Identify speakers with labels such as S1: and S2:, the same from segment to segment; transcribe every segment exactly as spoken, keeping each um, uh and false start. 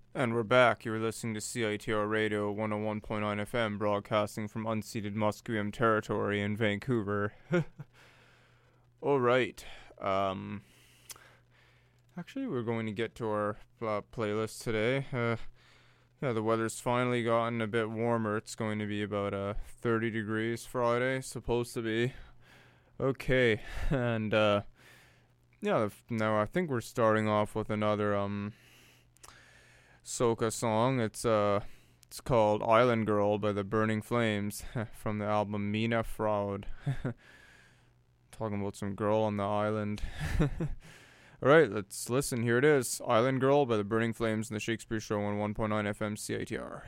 S1: And we're back. You're listening to C I T R Radio one oh one point nine F M, broadcasting from unceded Musqueam territory in Vancouver. All right. Um, actually, we're going to get to our uh, playlist today. Uh, yeah, the weather's finally gotten a bit warmer. It's going to be about uh, thirty degrees Friday, supposed to be. Okay, and uh, yeah, now I think we're starting off with another um. soca song. It's uh it's called Island Girl by the Burning Flames from the album Mina Fraud. Talking about some girl on the island. Alright, let's listen. Here it is. Island Girl by the Burning Flames in the Shakespeare Show on one point nine F M C I T R.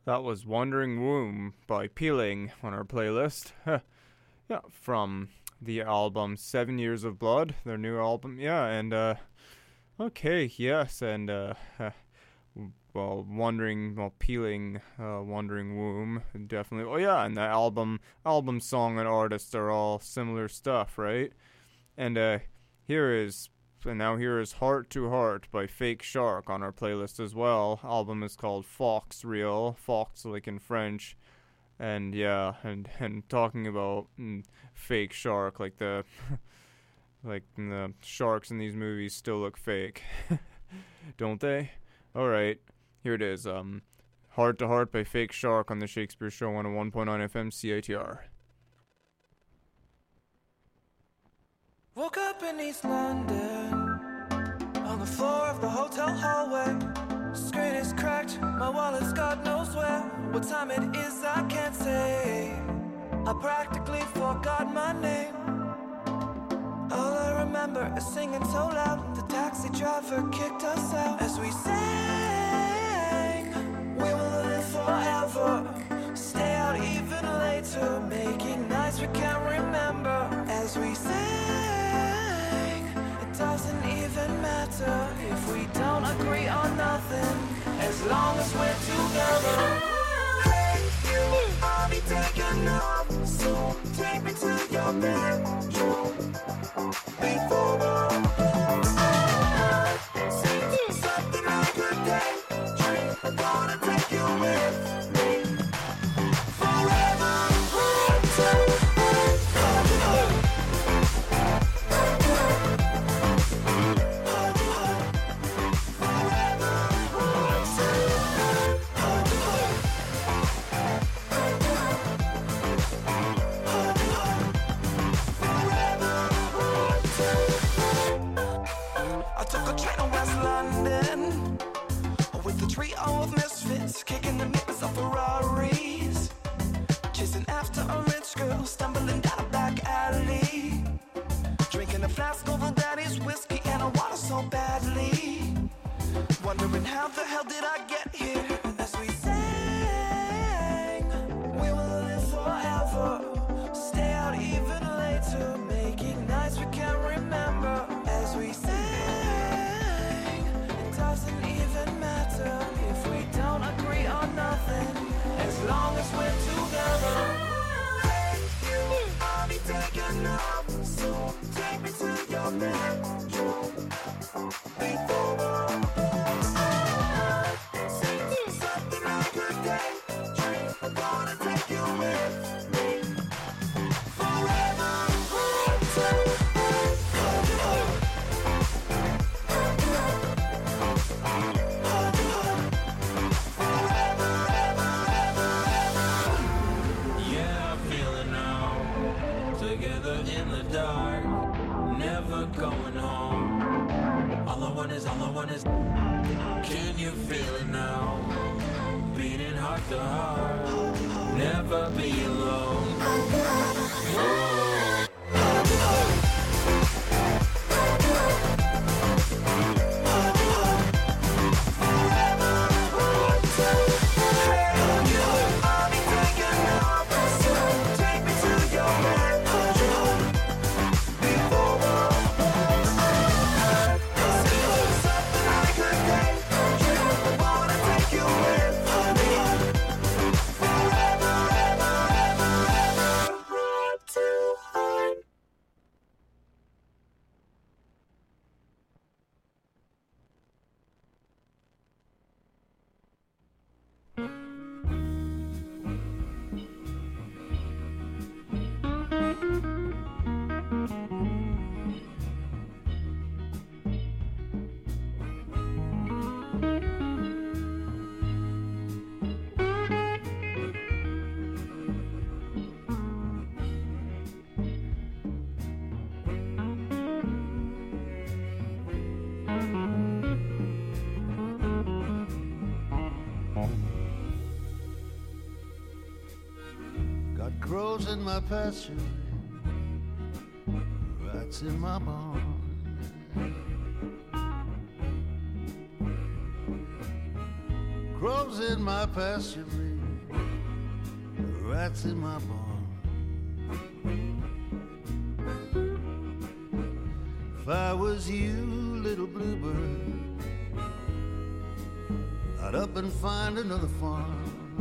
S1: That was Wandering Womb by Peeling on our playlist. Yeah, from the album Seven Years of Blood, their new album. Yeah, and, uh, okay, yes, and, uh, well, Wandering, well, Peeling, uh, Wandering Womb, definitely. Oh, yeah, and the album, album song and artists are all similar stuff, right? And, uh, here is, and now here is Heart to Heart by Fake Shark on our playlist as well. Album is called Fox Real, Fox like in French. And yeah, and, and talking about mm, Fake Shark, like the, like the sharks in these movies still look fake, don't they? Alright, here it is, um, Heart to Heart by Fake Shark on the Shakespeare Show on a one point nine F M C I T R.
S2: Woke up in East London, on the floor of the hotel hallway. Screen is cracked, my wallet's God knows where. What time it is I can't say. I practically forgot my name. All I remember is singing so loud, the taxi driver kicked us out. As we sang, we will live forever. Stay out even later, making nights we can't remember. As we sang, it doesn't even matter if we don't agree on nothing, as long as we're together. Hey, you, I'll be taking off, so take me to your bedroom before the night. Something I could daydream. I'm gonna take you with me forever. Of misfits, kicking the nippers of Ferraris, chasing after a rich girl, stumbling down a back alley, drinking a flask of her daddy's whiskey and I want her so badly, wondering how the hell did I get here. As we sang, we will live forever, stay out even later, making nights we can't remember. As we sang, it doesn't even matter if we don't agree on nothing, as long as we're together. Hey, you, I'll be taking off, so take me to your bedroom before the night. Something I could daydream. I'm gonna take you with me forever. Going home. All I want is, all I want is. Can you feel it now? Beating heart to heart. Never be alone. Whoa.
S3: Grows in my pasture, rats in my barn. Grows in my pasture, rats in my barn. If I was you, little bluebird, I'd up and find another farm.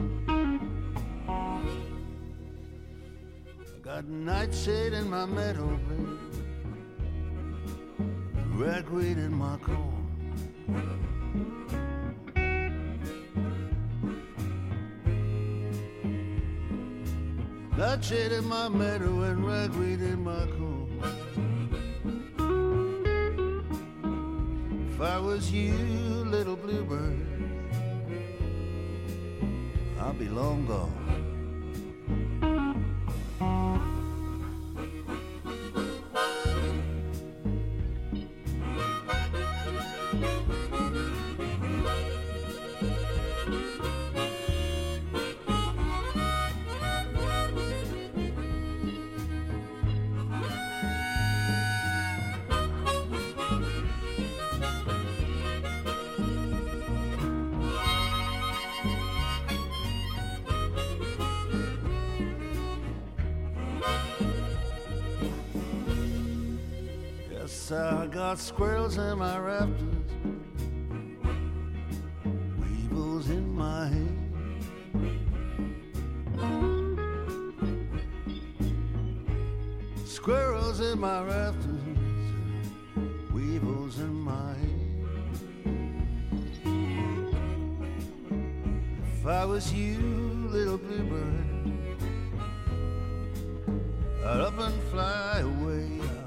S3: I got nightshade in my meadow, babe, ragweed in my corn. Nightshade in my meadow and ragweed in my corn. If I was you, little bluebird, I'll be long gone. I got squirrels in my rafters, weevils in my hay. Squirrels in my rafters, weevils in my hay. If I was you, little bluebird, I'd up and fly away.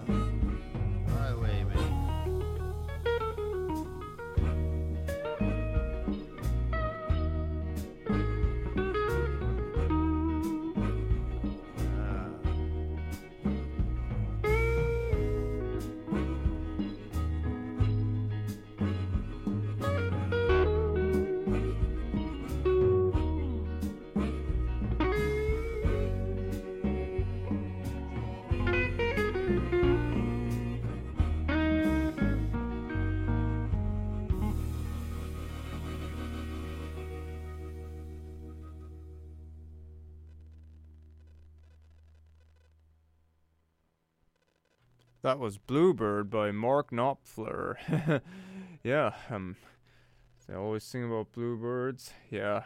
S1: That was Bluebird by Mark Knopfler. Yeah, um, they always sing about bluebirds. Yeah.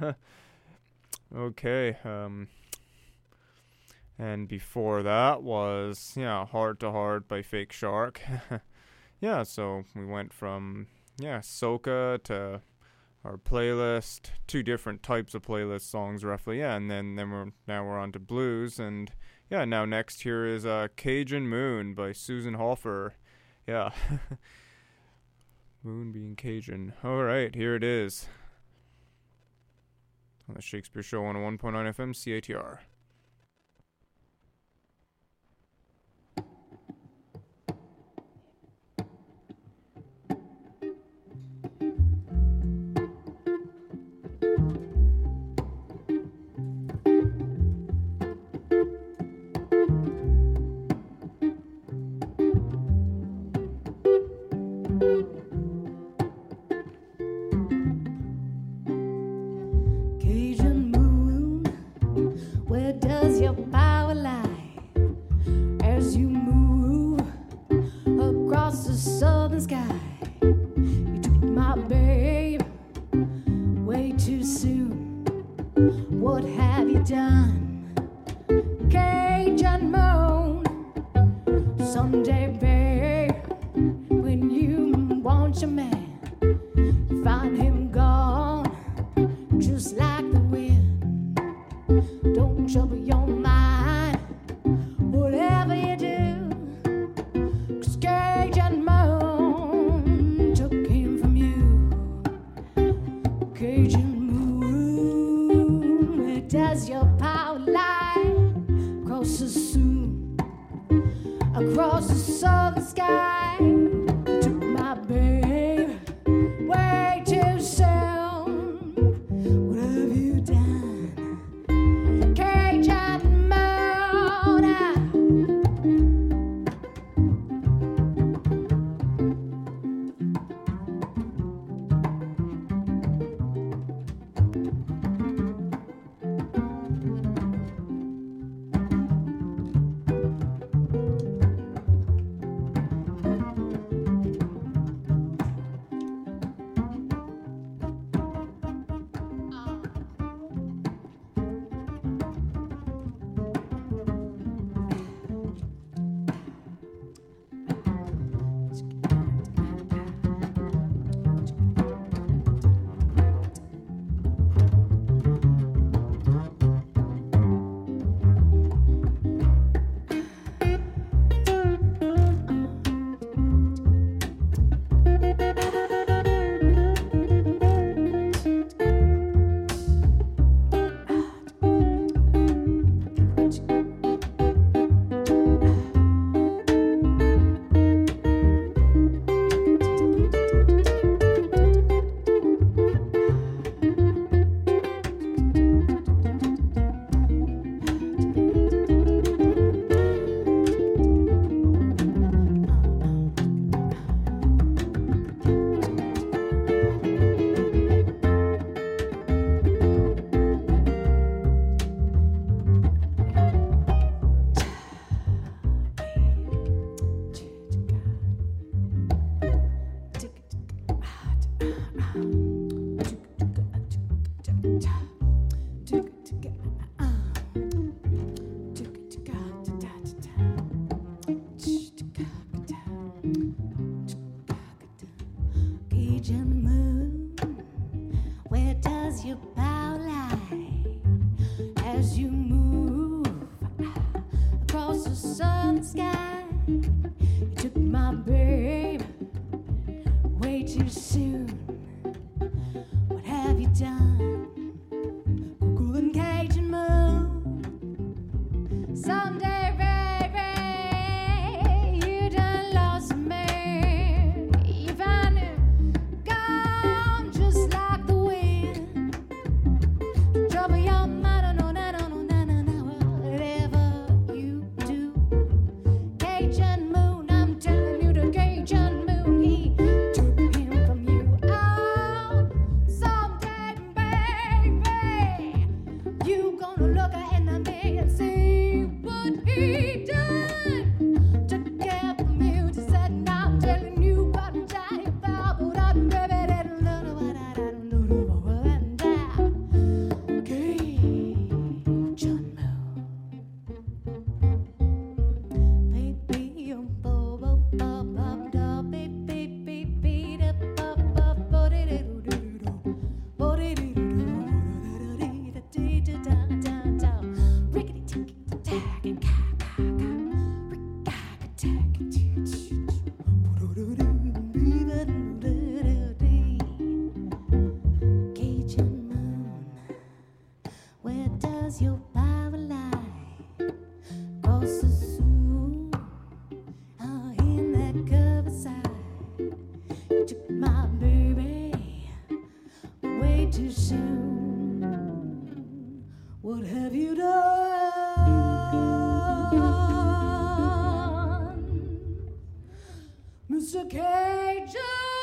S1: Okay, um, and before that was, yeah, Heart to Heart by Fake Shark. Yeah, so we went from, yeah, soca to our playlist, two different types of playlist songs roughly, yeah, and then, then we're, now we're on to blues, and yeah, now next here is uh, Cajun Moon by Susan Hofer. Yeah. Moon being Cajun. Alright, here it is. On the Shakespeare Show on one point nine F M, C A T R.
S4: Cajun moon, where does your power lie? As you move across the southern sky, you took my babe way too soon. What have you done? Cajun moon, someday, babe, when you want your man, you find him gone, just like the wind. Don't trouble your mind, whatever you do, 'cause Cajun moon took him from you. Cajun moon, where does your power lie? Across the soon, across the southern sky, you took my babe way too soon. What have you done? Cajun moon, ah. across the southern sky. You took my babe way too soon. What have you done? Google and Cajun moon. Someday, baby, you done lost me. You found it gone just like the wind. Trouble your mind, no, no, no, no, no, no, no. Whatever you do, Cajun moon, I'm telling you, the Cajun moon, he took him from you. Oh, someday, baby, you gonna look her in the mirror and see what he done. Took care from you, just said, now I'm telling you what I'm telling you about, but I'm baby, that don't know what I don't know what I'm down. Cajun moon. Baby, you bo bo bo bo da, baby, baby, da bo bo bo de de do do do, bo de de do do do da dee da da da da, rickety ticky tack and ka ka ka, rick ka ka tack and choo choo choo, bo do do do dee da do do do dee. Cajun moon, where does your power lie? Across the zoo, oh, in that cover side. You took my baby way too soon. What have you done, Mister Cajun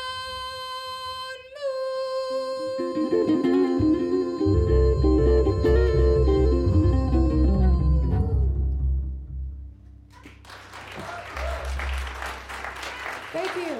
S4: Thank you.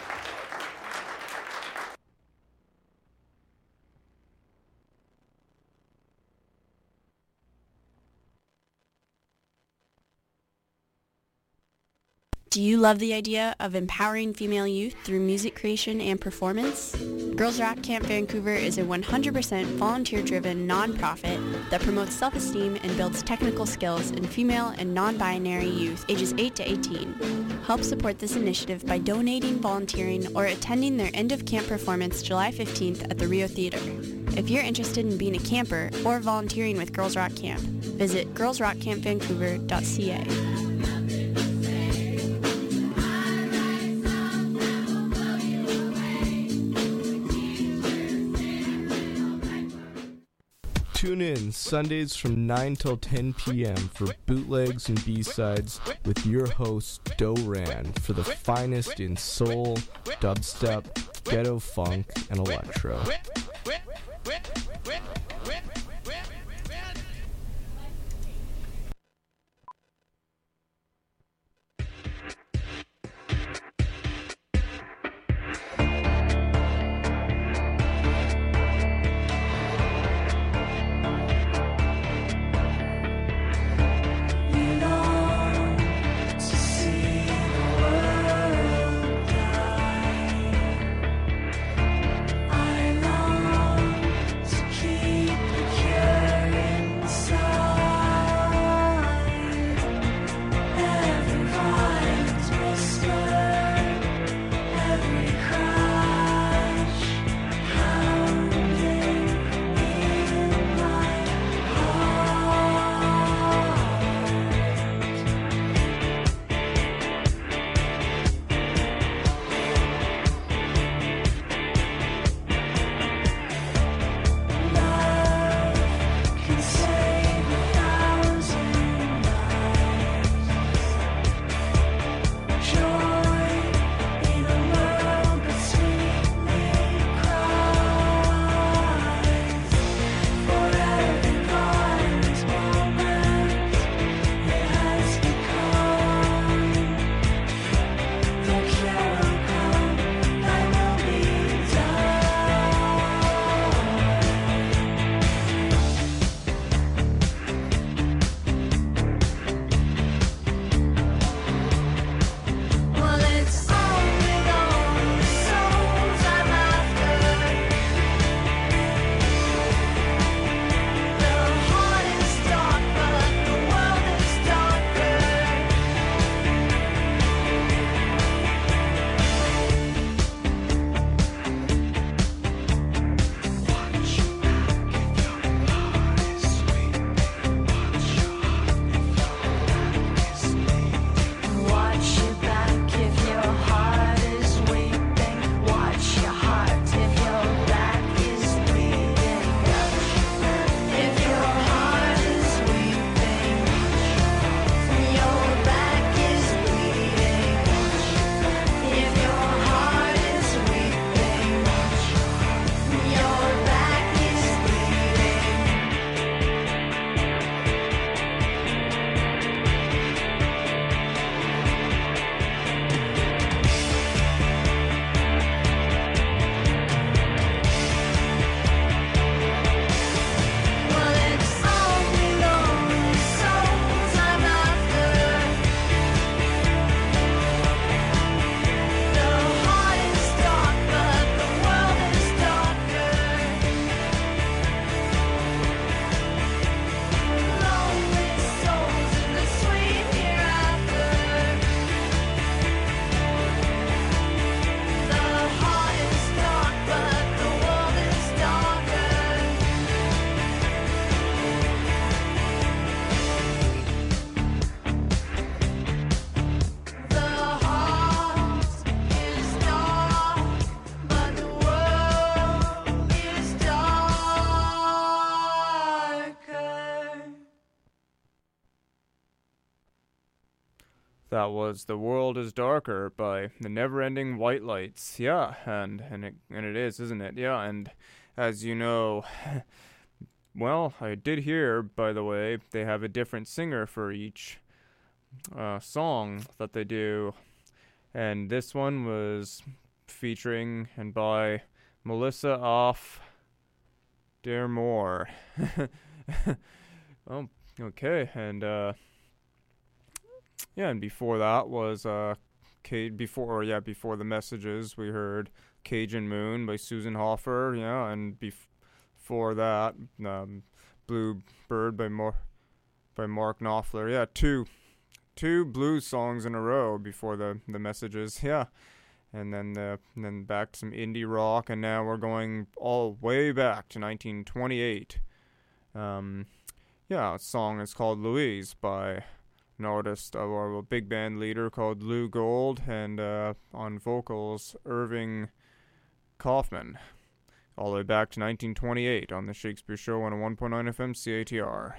S5: Do you love the idea of empowering female youth through music creation and performance? Girls Rock Camp Vancouver is a one hundred percent volunteer-driven nonprofit that promotes self-esteem and builds technical skills in female and non-binary youth ages eight to eighteen. Help support this initiative by donating, volunteering, or attending their end-of-camp performance July fifteenth at the Rio Theater. If you're interested in being a camper or volunteering with Girls Rock Camp, visit girls rock camp vancouver dot c a.
S6: Tune in Sundays from nine till ten p.m. for bootlegs and B-sides with your host, Do Ran, for the finest in soul, dubstep, ghetto funk, and electro.
S2: I long to keep the
S1: That was "The World Is Darker" by the Neverending White Lights. Yeah, and and it and it is, isn't it? Yeah, and as you know, well, I did hear, by the way, they have a different singer for each uh, song that they do, and this one was featuring and by Melissa off Dearmore. Oh, okay, and uh. Yeah, and before that was uh, C- before yeah before the Messages we heard "Cajun Moon" by Susan Hoffer. Yeah, and bef- before that, um, "Blue Bird" by Mar- by Mark Knopfler. Yeah, two two blues songs in a row before the the Messages. Yeah, and then the and then back to some indie rock, and now we're going all way back to nineteen twenty-eight. Um, yeah, a song is called "Louise" by an artist or a big band leader called Lou Gold, and uh, on vocals Irving Kaufman, all the way back to nineteen twenty-eight on the Shakespeare Show on a one point nine F M C A T R.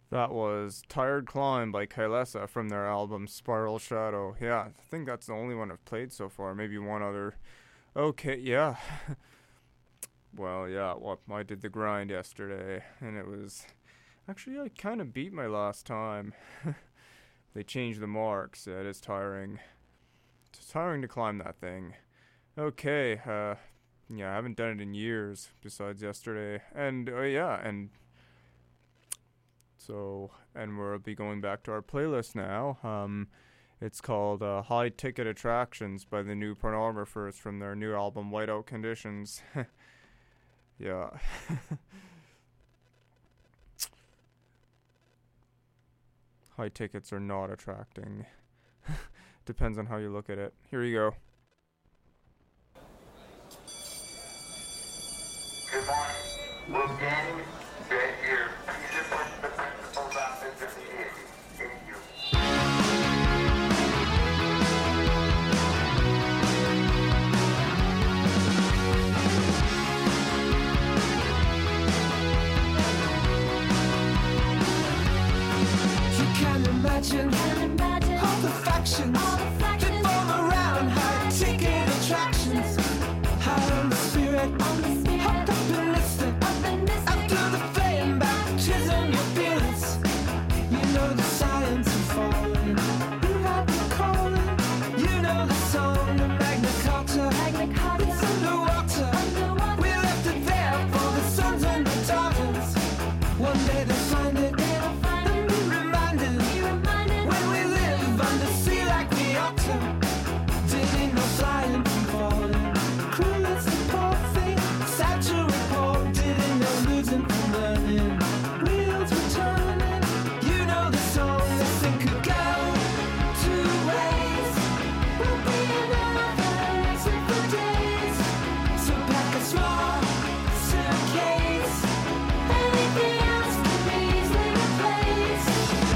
S1: That was Tired Climb by Kylesa from their album Spiral Shadow. Yeah, I think that's the only one I've played so far. Maybe one other. Okay, yeah. Well, yeah, well, I did the grind yesterday, and it was... Actually, I kind of beat my last time. They changed the marks. Yeah, it is tiring. It's tiring to climb that thing. Okay, uh... yeah, I haven't done it in years, besides yesterday. And, uh, yeah, and... So, and we'll be going back to our playlist now. Um, it's called uh, High Ticket Attractions by the New Pornographers from their new album Whiteout Conditions. Yeah. High tickets are not attracting. Depends on how you look at it. Here you go.
S7: Good morning. Will Danny get here? Please report to the principal's office immediately. Thank you.
S2: You can imagine, all the factions that form around high ticket attractions. High on the spirit, hopped up and listen. After the flame baptism, your feelings. You know the science of falling. You have the calling. You know the song of Magna Carta. It's underwater. We left it there for the sons and the daughters. One day they'll find it. And be reminded when we live under sea like we ought to. Didn't know flying from falling. Cruel is the poor thing. Sad to report. Didn't know losing from learning. Wheels were turning. You know the song. This thing could go two ways. We'll be another exit for days. So pack a small suitcase. Anything else can be easily replaced.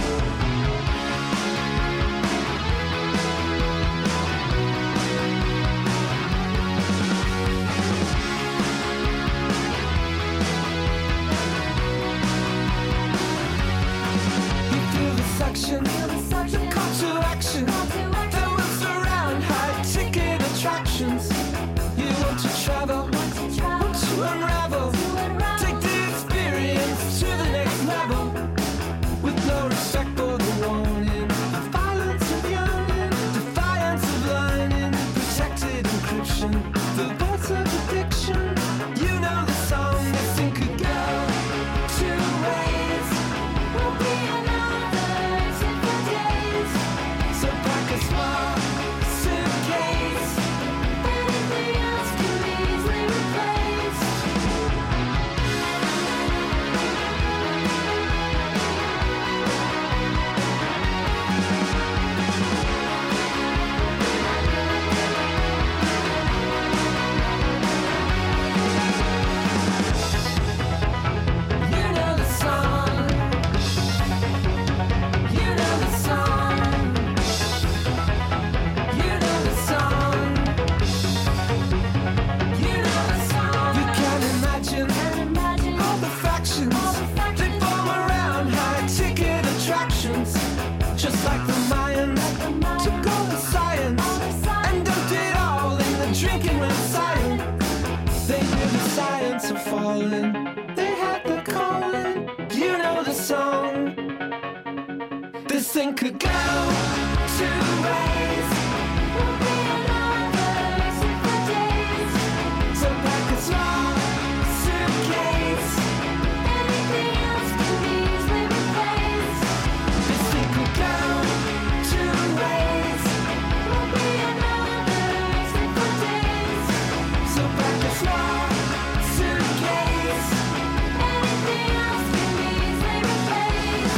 S2: You feel the suction, the call to action that will surround high ticket attractions. You want to travel, want to unravel, take the experience to the next level. With no respect for the warning, the violence of yearning, defiance of learning, protected encryption, the voice of addiction. You know the song, this thing could go two ways. We'll be another exit for days. So pack a small suitcase. Anything else can be easily replaced. You know the song. You know the song. You know the song. You know the song. You can imagine all the factions they form around high ticket attractions. Just like the Mayans took all the science and dumped it all in the drinking when silent. They knew the science of falling. They had the calling. You know the song. This thing could go two ways. We'll be another exit for days. So pack a small suitcase. Anything else can be easily replaced. This thing could go two ways. We'll be another exit for days. So pack a small suitcase. Anything else can be easily replaced.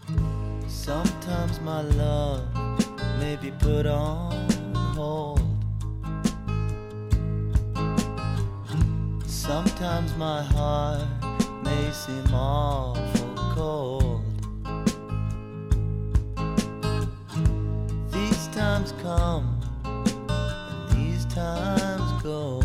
S3: Sometimes my love may be put on hold. Sometimes my heart may seem awful cold. These times come and these times go.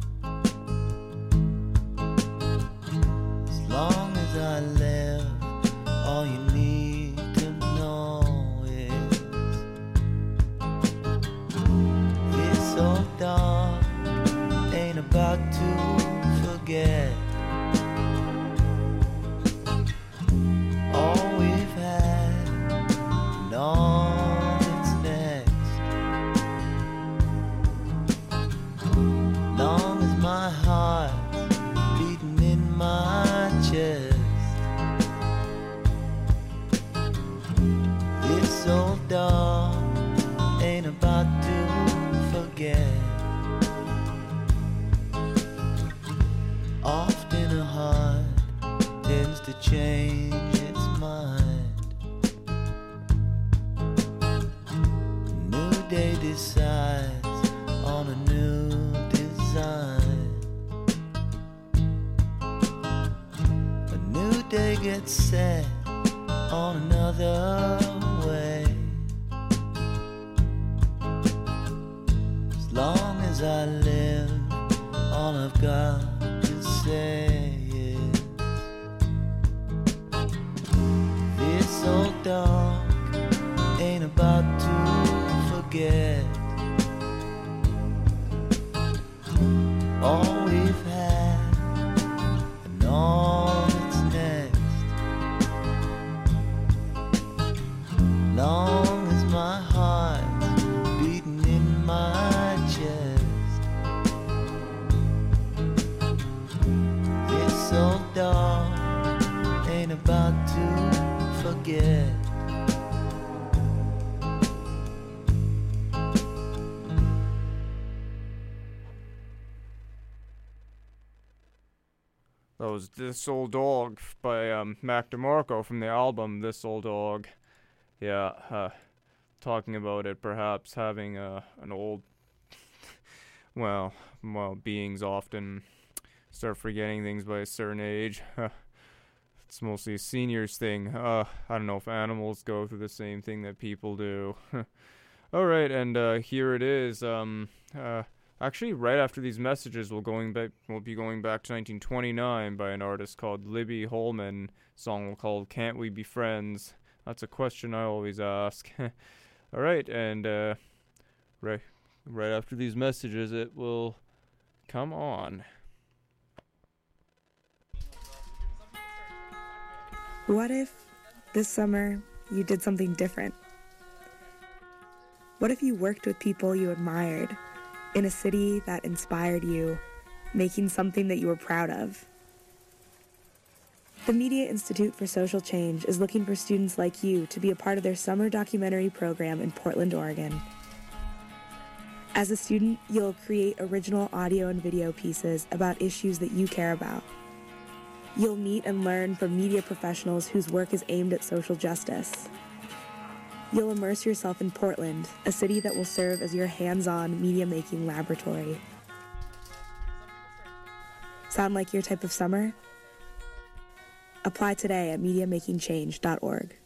S3: As long as I live, all you need to know is this old dog ain't about to forget all we've had and all that's next. Long as my heart's beating in my chest, this old dog ain't about to forget. Often a heart tends to change its mind. A new day decides on a new design. A new day gets set on another way. As long as I live, all I've got to say is this old dog ain't about to forget all we've had and all that's next. Long as my heart's beating in my chest, this old dog ain't about to forget.
S1: That was This Old Dog by um, Mac DeMarco from the album This Old Dog. Yeah, uh, talking about it perhaps having uh, an old, well, well, beings often start forgetting things by a certain age. It's mostly a seniors thing. Uh, I don't know if animals go through the same thing that people do. All right, and uh, here it is. Um, uh, actually, right after these messages, we'll going back. We'll be going back to nineteen twenty-nine by an artist called Libby Holman. Song called "Can't We Be Friends?" That's a question I always ask. All right, and uh, right, right after these messages, it will come on.
S8: What if this summer you did something different? What if you worked with people you admired in a city that inspired you, making something that you were proud of? The Media Institute for Social Change is looking for students like you to be a part of their summer documentary program in Portland, Oregon. As a student, you'll create original audio and video pieces about issues that you care about. You'll meet and learn from media professionals whose work is aimed at social justice. You'll immerse yourself in Portland, a city that will serve as your hands-on media-making laboratory. Sound like your type of summer? Apply today at media making change dot org.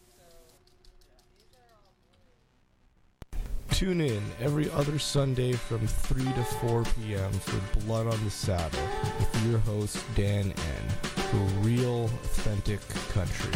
S6: Tune in every other Sunday from three to four p.m. for Blood on the Saddle with your host, Dan N. for real, authentic country.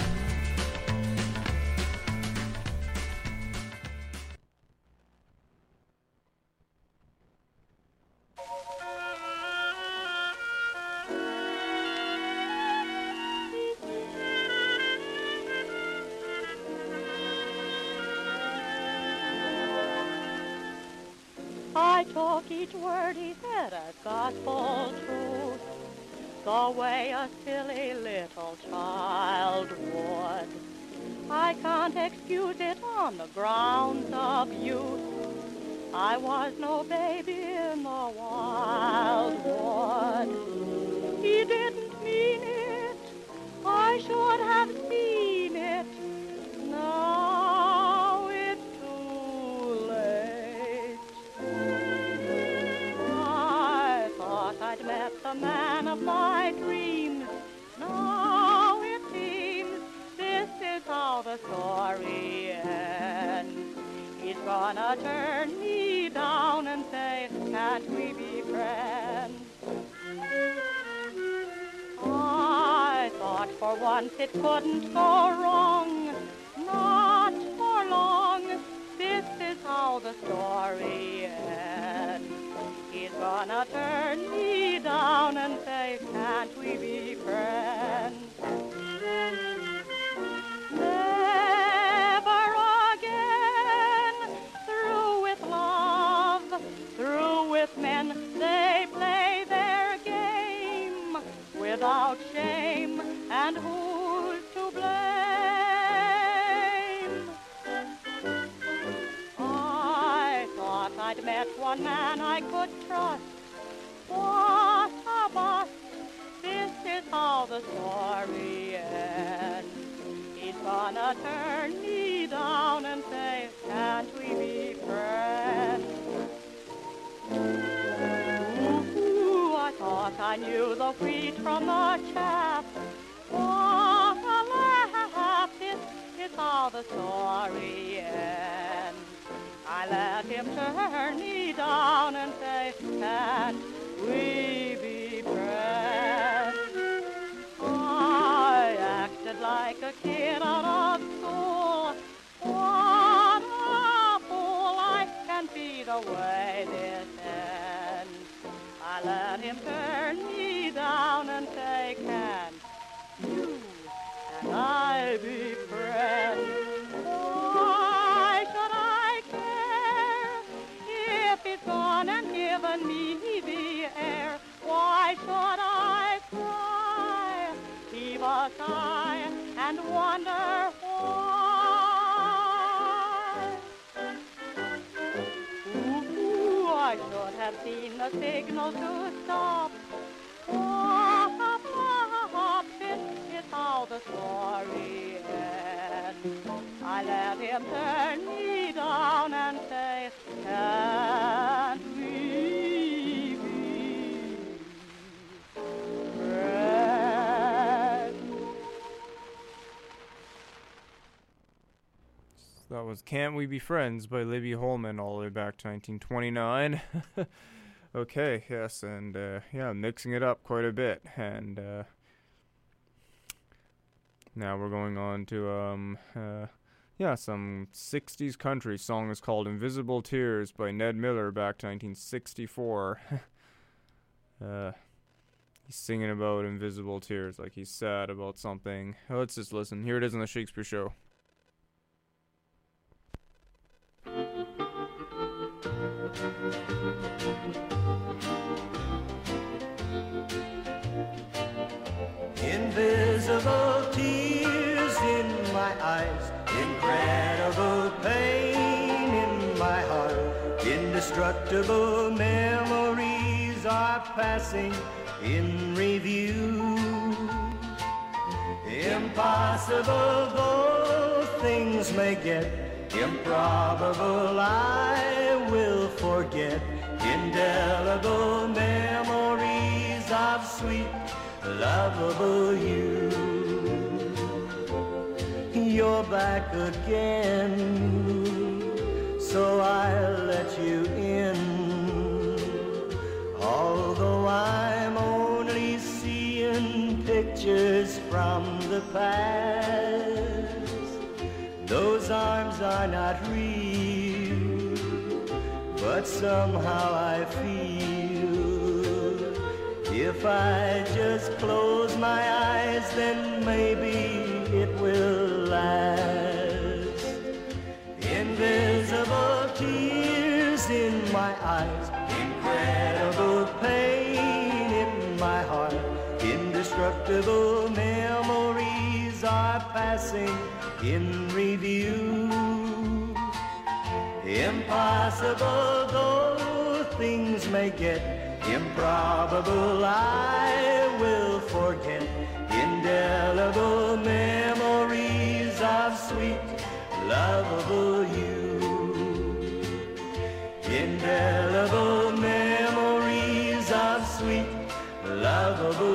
S9: I took each word he said as gospel truth, the way a silly little child would. I can't excuse it on the grounds of youth. I was no baby in the wildwood. He didn't mean it. I should have seen it. Now it's too late. I thought I'd met the man of my dreams. Now it seems this is how the story ends. He's gonna turn me down and say, can't we be friends? I thought for once it couldn't go wrong, not for long. This is how the story ends. He's gonna turn me down and say, can't we be friends? Never again, through with love, through with men, they play their game without shame, and who's to blame? I thought I'd met one man I could trust. What a bust! This is how the story ends. He's gonna turn me down and say, can't we be friends? Ooh, I thought I knew the wheat from the chaff. What a laugh! This is how the story ends. I let him turn me down and say, can't we be friends? I acted like a kid out of school. What a fool! I can see the way this ends. I let him turn me down and say, can't you and I be friends? Why should I care if he's gone and given me the air? Why should I cry, heave a sigh, and wonder why? Ooh, I should have seen the signal to stop. What a flop, this is how the story ends. I let him turn me down and say, can't we be friends?
S1: That was Can't We Be Friends by Libby Holman all the way back to nineteen twenty-nine. Okay, yes, and uh, yeah, mixing it up quite a bit. And uh, now we're going on to, um, uh, yeah, some sixties country. Song is called Invisible Tears by Ned Miller back to nineteen sixty-four. uh, he's singing about invisible tears, like he's sad about something. Let's just listen. Here it is on the Shakespeare Show.
S3: Invisible tears in my eyes, incredible pain in my heart, indestructible memories are passing in review. Impossible though things may get, improbable I will forget. Indelible memories of sweet, lovable you. You're back again, so I'll let you in. Although I'm only seeing pictures from the past, those arms are not real, but somehow I feel if I just close my eyes, then maybe it will last. Invisible tears in my eyes, incredible pain in my heart, indestructible memories are passing in review. Impossible though things may get, improbable I will forget. Indelible memories of sweet, lovable you. Indelible memories of sweet, lovable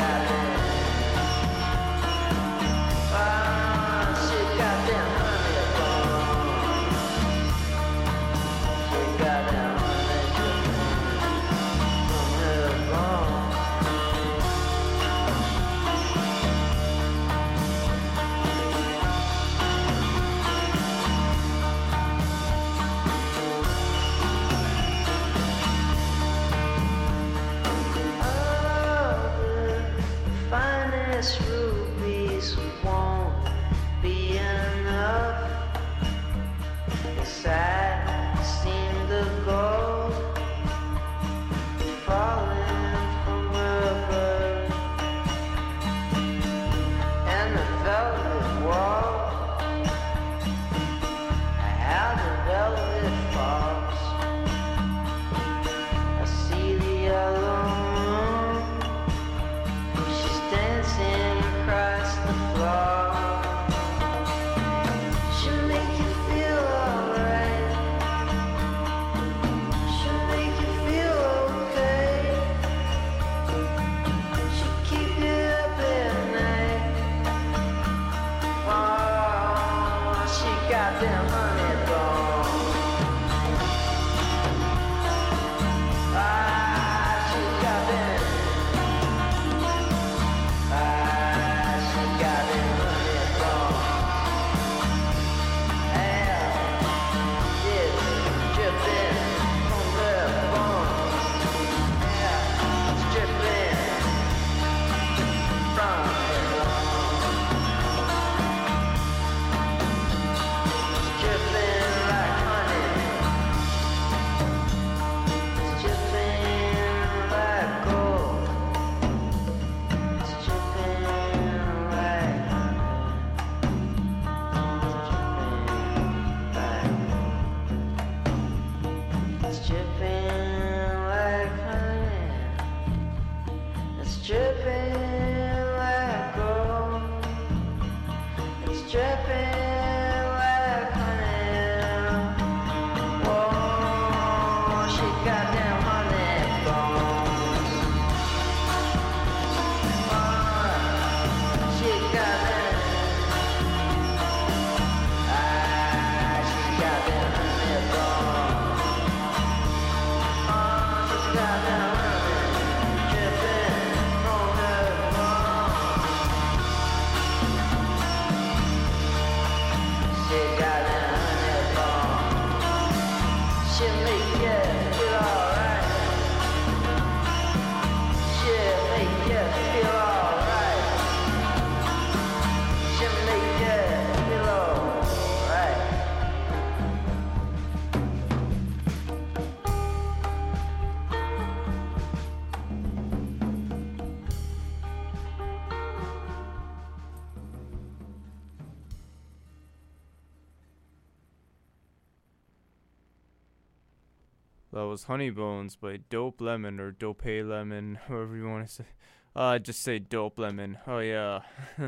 S1: That was Honey Bones by Dope Lemon, or Dope Lemon, however you want to say. Uh, just say Dope Lemon. Oh yeah.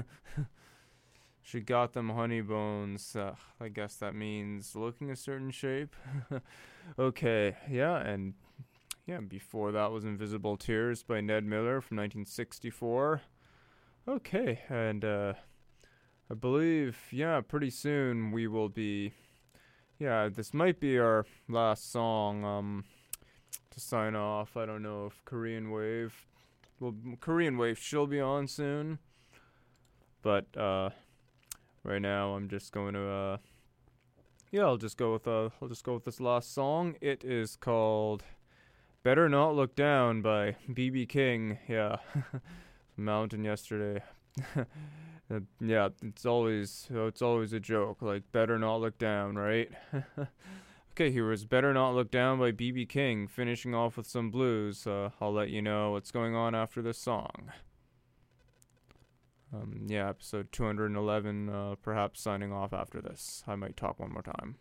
S1: She got them honey bones. Uh, I guess that means looking a certain shape. Okay, yeah, and yeah, before that was Invisible Tears by Ned Miller from nineteen sixty-four. Okay, and uh, I believe, yeah, pretty soon we will be, yeah, this might be our last song um, to sign off. I don't know if Korean Wave, well, Korean Wave she'll be on soon, but uh, right now I'm just going to, uh, yeah, I'll just go with, uh, I'll just go with this last song. It is called Better Not Look Down by B B King. Yeah, Mountain yesterday. Uh, yeah, it's always uh, it's always a joke, like Better Not Look Down, right? Okay, here was Better Not Look Down by B B King, finishing off with some blues. Uh, I'll let you know what's going on after this song. Um, yeah, episode two hundred eleven, uh, perhaps signing off after this. I might talk one more time.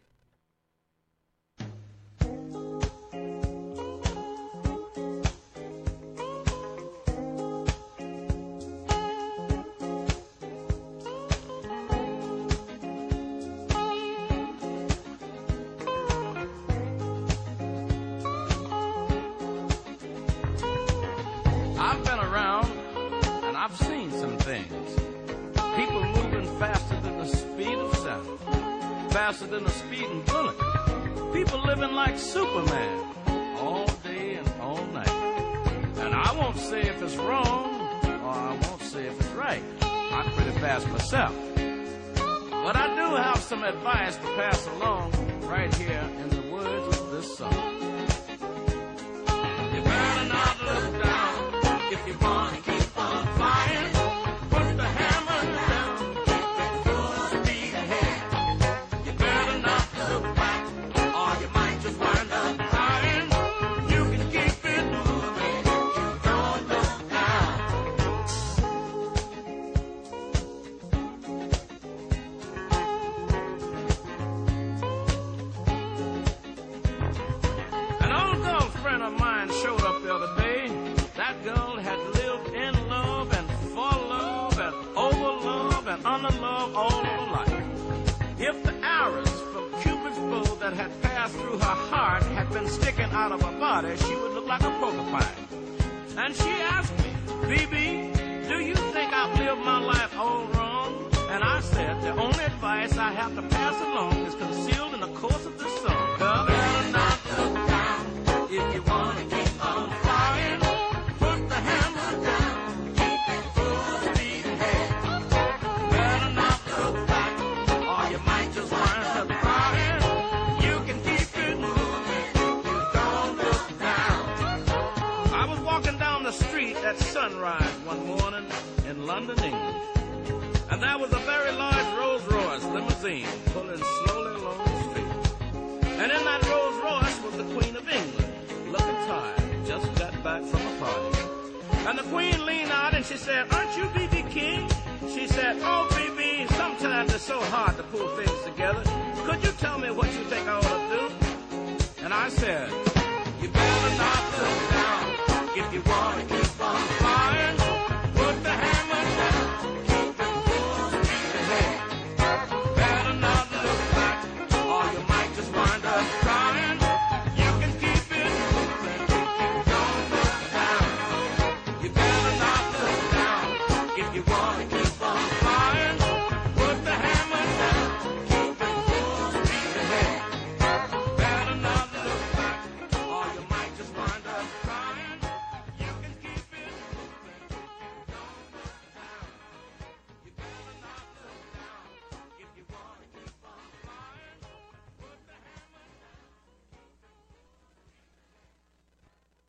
S10: I've been around and I've seen some things. People moving faster than the speed of sound, faster than a speeding bullet. People living like Superman all day and all night. And I won't say if it's wrong, or I won't say if it's right. I'm pretty fast myself. But I do have some advice to pass along right here in the words of this song. You better not look down if you want to keep on flying. Put the hammer down, keep it full speed ahead. You better not look back, or you might just wind up dying. You can keep it moving, you don't look down. An old girlfriend of mine showed up the other day. That girl had lived in love and for love and over love and under love all her life. If the arrows from Cupid's bow that had passed through her heart had been sticking out of her body, she would look like a porcupine. And she asked me, B B, do you think I've lived my life all wrong? And I said, the only advice I have to pass along is concealed in the course of this song. Girl, better not look down if you want to keep on flying. Put the hammer down, keep it full speed ahead. Better not look back, or you might just wind up crying. You can keep it moving, you don't look down. I was walking down the street at sunrise one morning in London, England. And there was a very large Rolls Royce limousine pulling slowly along the street. And in that Rolls Royce was the Queen of England, looking tired, just got back from a party. And the Queen leaned out and she said, aren't you B B King? She said, oh, B B, sometimes it's so hard to pull things together. Could you tell me what you think I ought to do? And I said, you better not look down if you want to keep